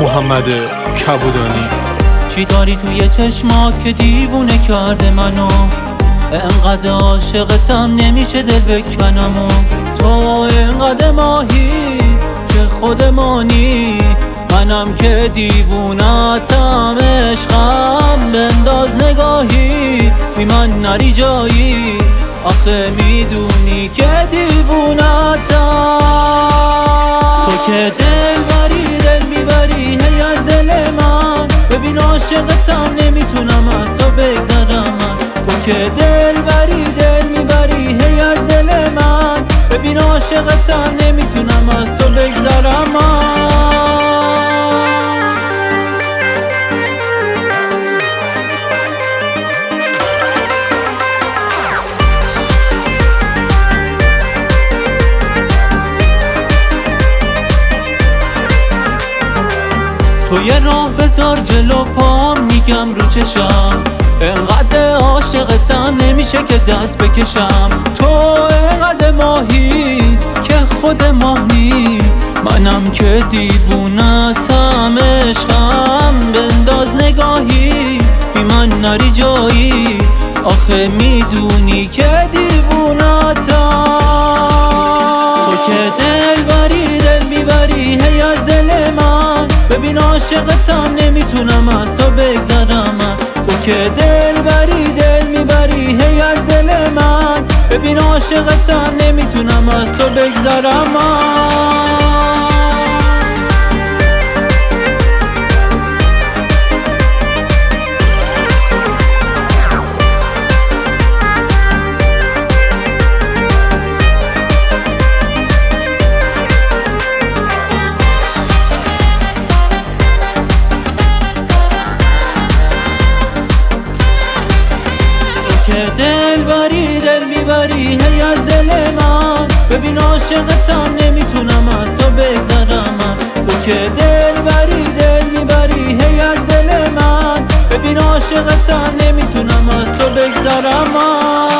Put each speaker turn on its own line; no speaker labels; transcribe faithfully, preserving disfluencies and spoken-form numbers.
محمد کبودانی.
چی داری توی چشمات که دیوونه کرده منو؟ انقدر عاشقتم نمیشه دل بکنم و تو انقدر ماهی که خودمانی، منم که دیوونتم عشقم. بنداز نگاهی بی من نری جایی، آخه میدونی که دیوونتم. تو که دل بری دل میبری هی از دل من، ببین عاشقتم نمیتونم از تو بگذرم من. تو که دل بری دل میبری هی از دل من، ببین عاشقتم نمیتونم از تو بگذرم من. تو یه راه بذار جلو پام، میگم رو چشم انقدر عاشقتم نمیشه که دست بکشم. تو انقدر ماهی که خود ماهی، منم که دیوونتم عشقم. بنداز نگاهی بی من نری جایی، آخه میدونی که دیوونتم. تو که دل بری دل میبری هی از دل من، ببین عاشقتم نمیتونم از تو بگذرم من. تو که دل بری دل میبری هی از دل من، ببین عاشقتم نمیتونم از تو بگذرم من. دل بری دل میبری هی از دل من، ببین عاشقتم نمیتونم از تو بگذرم من. تو که دل بری دل میبری هی از دل من، ببین عاشقتم نمیتونم از تو بگذرم من.